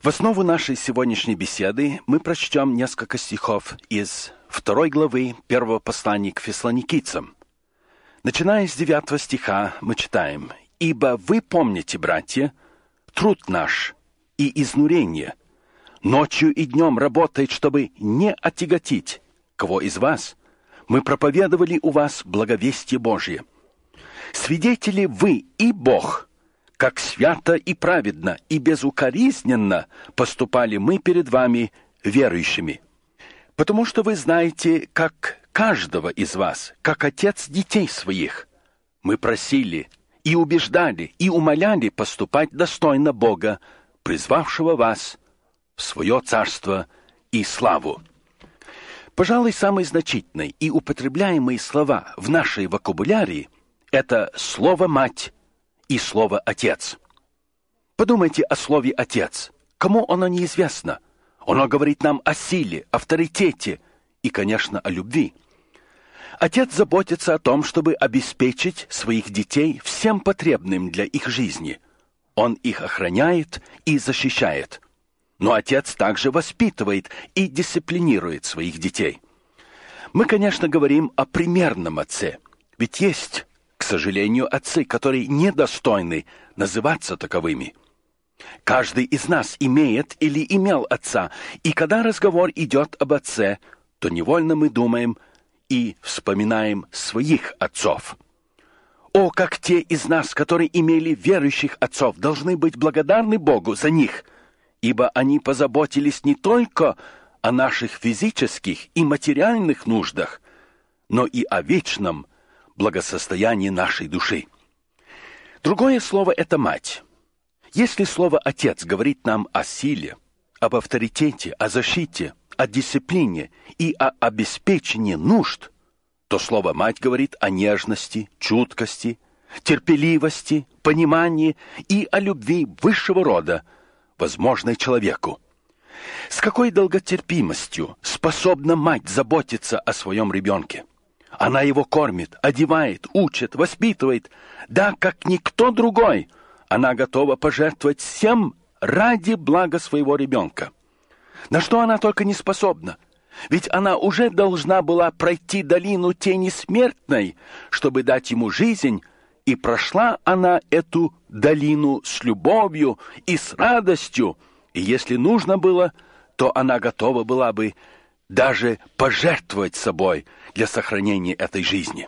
В основу нашей сегодняшней беседы мы прочтем несколько стихов из 2 главы 1 послания к Фессалоникийцам. Начиная с 9 стиха мы читаем: «Ибо вы помните, братья, труд наш и изнурение, ночью и днем работает, чтобы не отяготить кого из вас. Мы проповедовали у вас благовестие Божие. Свидетели вы и Бог, как свято и праведно и безукоризненно поступали мы перед вами, верующими. Потому что вы знаете, как каждого из вас, как отец детей своих, мы просили и убеждали и умоляли поступать достойно Бога, призвавшего вас в свое царство и славу». Пожалуй, самые значительные и употребляемые слова в нашей вокабулярии – это слово «мать» и слово «отец». Подумайте о слове «отец». Кому оно неизвестно? Оно говорит нам о силе, авторитете и, конечно, о любви. Отец заботится о том, чтобы обеспечить своих детей всем потребным для их жизни. Он их охраняет и защищает. Но отец также воспитывает и дисциплинирует своих детей. Мы, конечно, говорим о примерном отце, ведь есть, к сожалению, отцы, которые недостойны называться таковыми. Каждый из нас имеет или имел отца, и когда разговор идет об отце, то невольно мы думаем и вспоминаем своих отцов. О, как те из нас, которые имели верующих отцов, должны быть благодарны Богу за них, ибо они позаботились не только о наших физических и материальных нуждах, но и о вечном благосостоянии нашей души. Другое слово – это «мать». Если слово «отец» говорит нам о силе, об авторитете, о защите, о дисциплине и о обеспечении нужд, то слово «мать» говорит о нежности, чуткости, терпеливости, понимании и о любви высшего рода, возможной человеку. С какой долготерпимостью способна мать заботиться о своем ребенке? Она его кормит, одевает, учит, воспитывает. Да, как никто другой, она готова пожертвовать всем ради блага своего ребенка. На что она только не способна? Ведь она уже должна была пройти долину тени смертной, чтобы дать ему жизнь, и прошла она эту долину с любовью и с радостью, и если нужно было, то она готова была бы даже пожертвовать собой для сохранения этой жизни.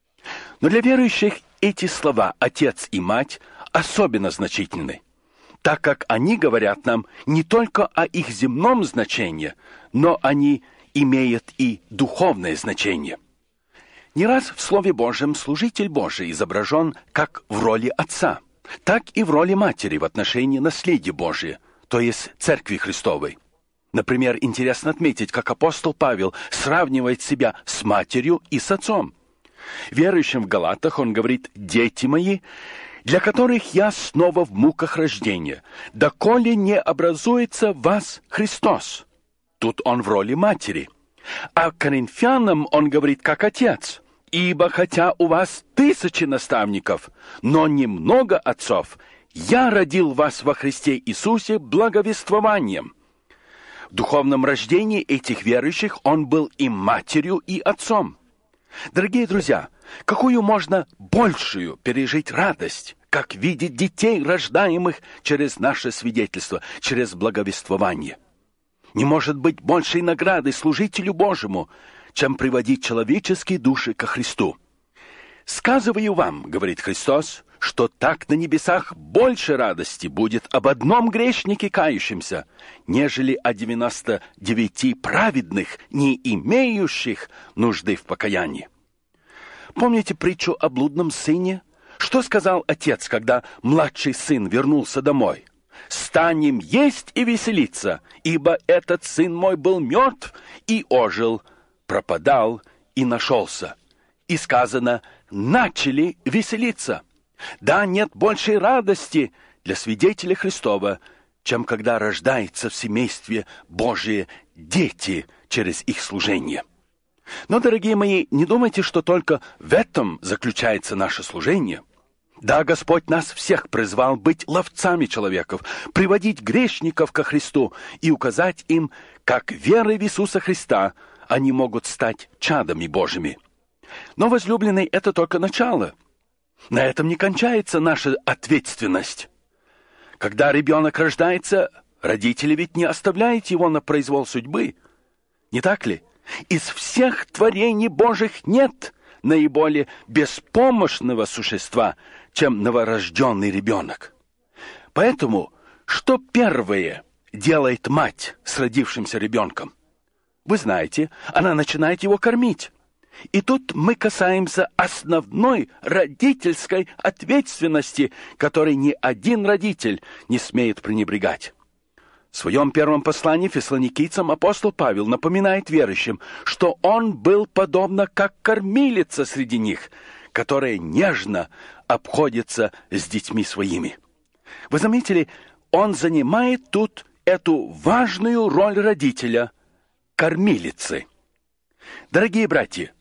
Но для верующих эти слова «отец» и «мать» особенно значительны, так как они говорят нам не только о их земном значении, но они имеют и духовное значение. Не раз в Слове Божьем служитель Божий изображен как в роли отца, так и в роли матери в отношении наследия Божия, то есть Церкви Христовой. Например, интересно отметить, как апостол Павел сравнивает себя с матерью и с отцом. Верующим в Галатах он говорит: «Дети мои, для которых я снова в муках рождения, доколе не образуется в вас Христос». Тут он в роли матери. А коринфянам он говорит как отец: «Ибо хотя у вас 1000 наставников, но немного отцов, я родил вас во Христе Иисусе благовествованием». В духовном рождении этих верующих он был и матерью, и отцом. Дорогие друзья, какую можно большую пережить радость, как видеть детей, рождаемых через наше свидетельство, через благовествование. Не может быть большей награды служителю Божьему, чем приводить человеческие души ко Христу. «Сказываю вам, — говорит Христос, — что так на небесах больше радости будет об одном грешнике кающемся, нежели о 99 праведных, не имеющих нужды в покаянии». Помните притчу о блудном сыне? Что сказал отец, когда младший сын вернулся домой? «Станем есть и веселиться, ибо этот сын мой был мертв и ожил, пропадал и нашелся». И сказано: начали веселиться. Да, нет большей радости для свидетеля Христова, чем когда рождается в семействе Божие дети через их служение. Но, дорогие мои, не думайте, что только в этом заключается наше служение. Да, Господь нас всех призвал быть ловцами человеков, приводить грешников ко Христу и указать им, как верой в Иисуса Христа они могут стать чадами Божьими. Но, возлюбленный, это только начало. На этом не кончается наша ответственность. Когда ребенок рождается, родители ведь не оставляют его на произвол судьбы. Не так ли? Из всех творений Божьих нет наиболее беспомощного существа, чем новорожденный ребенок. Поэтому, что первое делает мать с родившимся ребенком? Вы знаете, она начинает его кормить. И тут мы касаемся основной родительской ответственности, которой ни один родитель не смеет пренебрегать. В своем первом послании фессалоникийцам апостол Павел напоминает верующим, что он был подобно как кормилица среди них, которая нежно обходится с детьми своими. Вы заметили, он занимает тут эту важную роль родителя, кормилицы. Дорогие братья,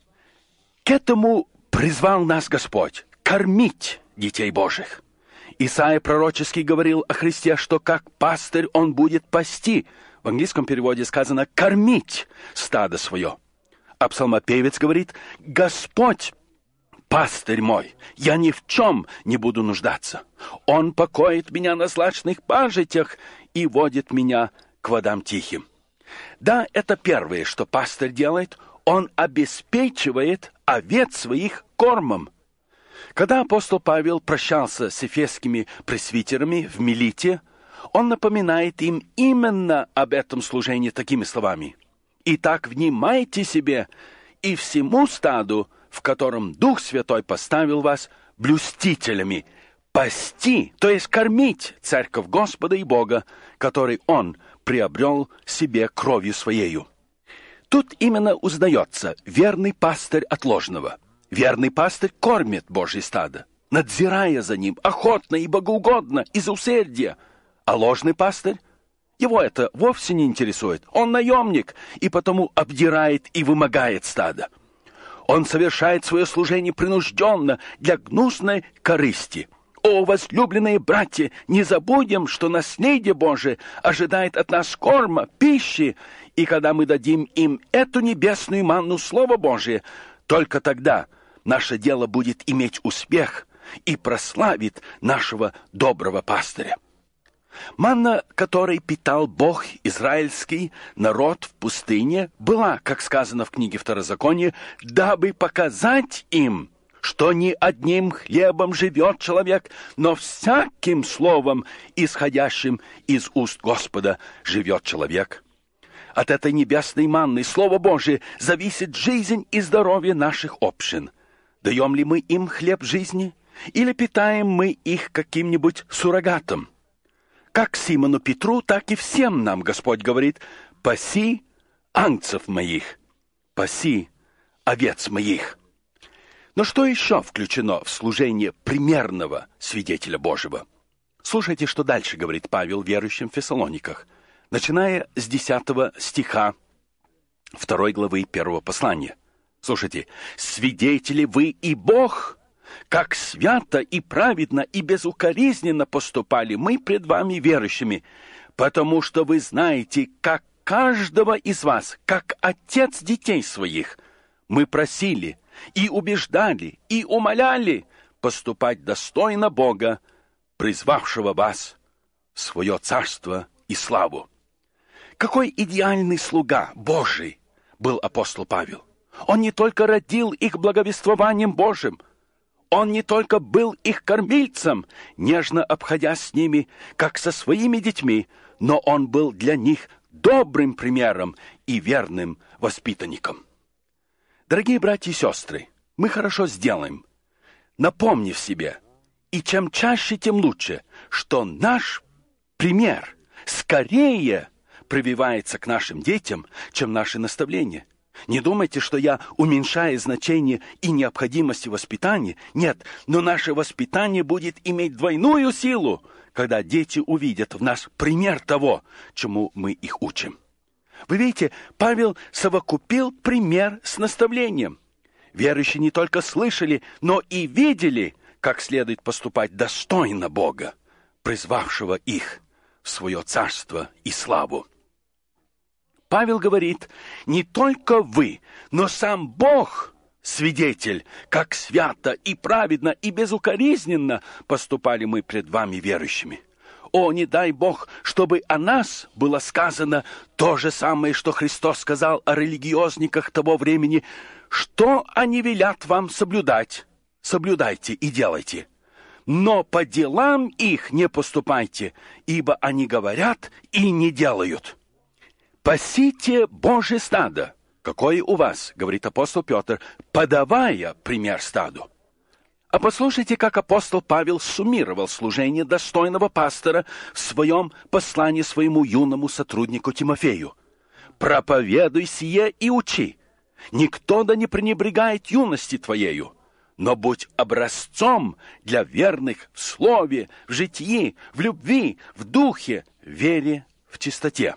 к этому призвал нас Господь – кормить детей Божьих. Исайя пророчески говорил о Христе, что как пастырь он будет пасти. В английском переводе сказано «кормить стадо свое». А псалмопевец говорит «Господь, пастырь мой, я ни в чем не буду нуждаться. Он покоит меня на злачных пажитях и водит меня к водам тихим». Да, это первое, что пастырь делает – он обеспечивает овец своих кормом. Когда апостол Павел прощался с эфесскими пресвитерами в Милите, он напоминает им именно об этом служении такими словами. «Итак, внимайте себе и всему стаду, в котором Дух Святой поставил вас блюстителями, пасти, то есть кормить церковь Господа и Бога, который Он приобрел себе кровью Своею». Тут именно узнается верный пастырь от ложного. Верный пастырь кормит Божье стадо, надзирая за ним, охотно и богоугодно, из усердия. А ложный пастырь, его это вовсе не интересует. Он наемник, и потому обдирает и вымогает стадо. Он совершает свое служение принужденно, для гнусной корысти. О, возлюбленные братья, не забудем, что наследие Божие ожидает от нас корма, пищи, и когда мы дадим им эту небесную манну Слова Божие, только тогда наше дело будет иметь успех и прославит нашего доброго пастыря. Манна, которой питал Бог израильский народ в пустыне, была, как сказано в книге Второзакония, дабы показать им, что не одним хлебом живет человек, но всяким словом, исходящим из уст Господа, живет человек. От этой небесной манны, Слово Божие, зависит жизнь и здоровье наших общин. Даем ли мы им хлеб жизни, или питаем мы их каким-нибудь суррогатом? Как Симону Петру, так и всем нам Господь говорит: «Паси ангцев моих, паси овец моих». Но что еще включено в служение примерного свидетеля Божьего? Слушайте, что дальше говорит Павел верующим в Фессалониках, начиная с 10 стиха 2 главы 1 послания. Слушайте, «Свидетели вы и Бог, как свято и праведно и безукоризненно поступали мы пред вами верующими, потому что вы знаете, как каждого из вас, как отец детей своих, мы просили и убеждали и умоляли поступать достойно Бога, призвавшего вас в свое царство и славу». Какой идеальный слуга Божий был апостол Павел! Он не только родил их благовествованием Божьим, он не только был их кормильцем, нежно обходясь с ними, как со своими детьми, но он был для них добрым примером и верным воспитанником. Дорогие братья и сестры, мы хорошо сделаем, напомнив себе, и чем чаще, тем лучше, что наш пример скорее прививается к нашим детям, чем наши наставления. Не думайте, что я уменьшаю значение и необходимости воспитания. Нет, но наше воспитание будет иметь двойную силу, когда дети увидят в нас пример того, чему мы их учим. Вы видите, Павел совокупил пример с наставлением. Верующие не только слышали, но и видели, как следует поступать достойно Бога, призвавшего их в свое царство и славу. Павел говорит, не только вы, но сам Бог свидетель, как свято и праведно и безукоризненно поступали мы пред вами верующими. О, не дай Бог, чтобы о нас было сказано то же самое, что Христос сказал о религиозниках того времени. Что они велят вам соблюдать, соблюдайте и делайте. Но по делам их не поступайте, ибо они говорят и не делают. «Пасите Божье стадо, какое у вас, — говорит апостол Петр, — подавая пример стаду». А послушайте, как апостол Павел суммировал служение достойного пастора в своем послании своему юному сотруднику Тимофею. «Проповедуй сие и учи. Никто да не пренебрегает юности твоею, но будь образцом для верных в слове, в житии, в любви, в духе, в вере, в чистоте».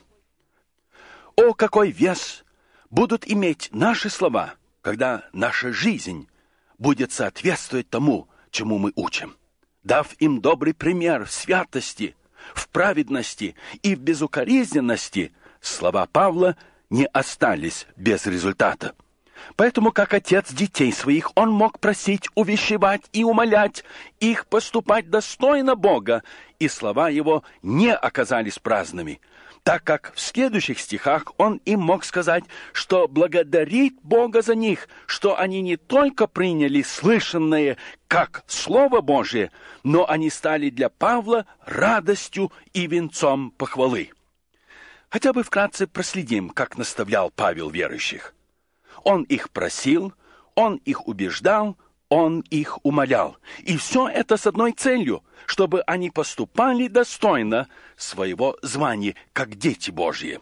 О, какой вес будут иметь наши слова, когда наша жизнь будет соответствовать тому, чему мы учим. Дав им добрый пример в святости, в праведности и в безукоризненности, слова Павла не остались без результата. Поэтому, как отец детей своих, он мог просить, увещевать и умолять их поступать достойно Бога, и слова его не оказались праздными, так как в следующих стихах он им мог сказать, что благодарит Бога за них, что они не только приняли слышанное как Слово Божие, но они стали для Павла радостью и венцом похвалы. Хотя бы вкратце проследим, как наставлял Павел верующих. Он их просил, он их убеждал, он их умолял. И все это с одной целью, чтобы они поступали достойно своего звания, как дети Божьи.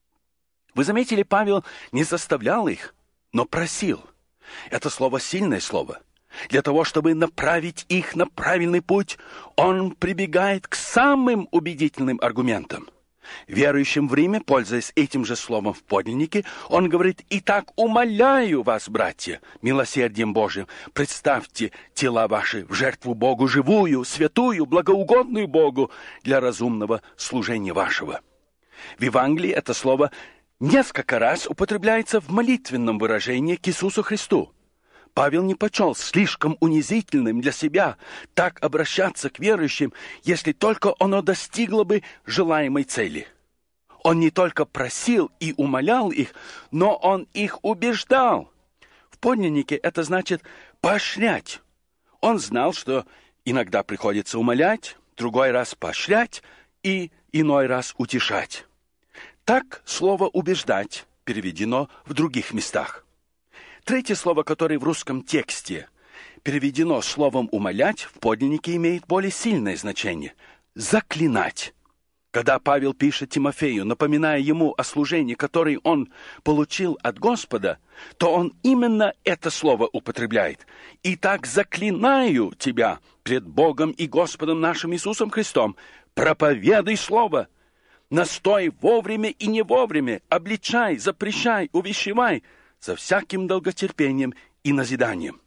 Вы заметили, Павел не заставлял их, но просил. Это слово сильное слово. Для того, чтобы направить их на правильный путь, он прибегает к самым убедительным аргументам. Верующим в Риме, пользуясь этим же словом в подлиннике, он говорит: «Итак, умоляю вас, братья, милосердием Божиим, представьте тела ваши в жертву Богу живую, святую, благоугодную Богу для разумного служения вашего». В Евангелии это слово несколько раз употребляется в молитвенном выражении к Иисусу Христу. Павел не почел слишком унизительным для себя так обращаться к верующим, если только оно достигло бы желаемой цели. Он не только просил и умолял их, но он их убеждал. В подлиннике это значит поощрять. Он знал, что иногда приходится умолять, другой раз поощрять и иной раз утешать. Так слово «убеждать» переведено в других местах. Третье слово, которое в русском тексте переведено словом «умолять», в подлиннике имеет более сильное значение – «заклинать». Когда Павел пишет Тимофею, напоминая ему о служении, которое он получил от Господа, то он именно это слово употребляет. «Итак, заклинаю тебя пред Богом и Господом нашим Иисусом Христом, проповедуй слово, настой вовремя и не вовремя, обличай, запрещай, увещевай, со всяким долготерпением и назиданием».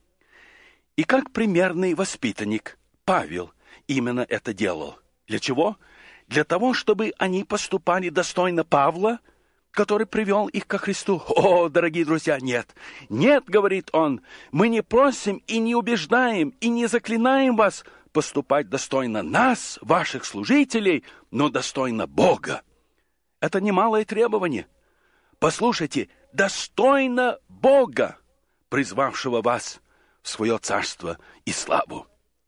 И как примерный воспитанник Павел именно это делал. Для чего? Для того, чтобы они поступали достойно Павла, который привел их ко Христу. О, дорогие друзья, нет. Нет, говорит он, мы не просим и не убеждаем, и не заклинаем вас поступать достойно нас, ваших служителей, но достойно Бога. Это немалое требование. Послушайте, достойно Бога, призвавшего вас в свое царство и славу.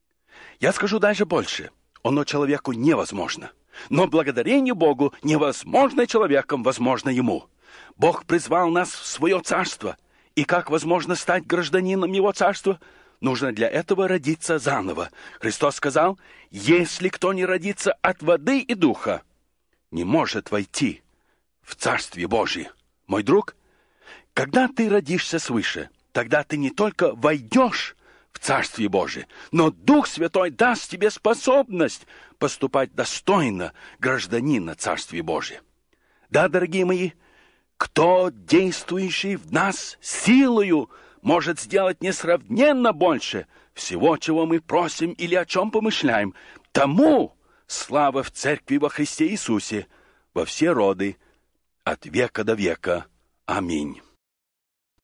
Я скажу даже больше. Оно человеку невозможно. Но благодарение Богу невозможно человеком, возможно ему. Бог призвал нас в свое царство. И как возможно стать гражданином его царства? Нужно для этого родиться заново. Христос сказал: «Если кто не родится от воды и духа, не может войти в Царствие Божие». Мой друг, когда ты родишься свыше, тогда ты не только войдешь в Царствие Божие, но Дух Святой даст тебе способность поступать достойно гражданина Царствия Божия. Да, дорогие мои, кто, действующий в нас силою, может сделать несравненно больше, всего, чего мы просим или о чем помышляем, тому слава в Церкви во Христе Иисусе во все роды, от века до века. Аминь.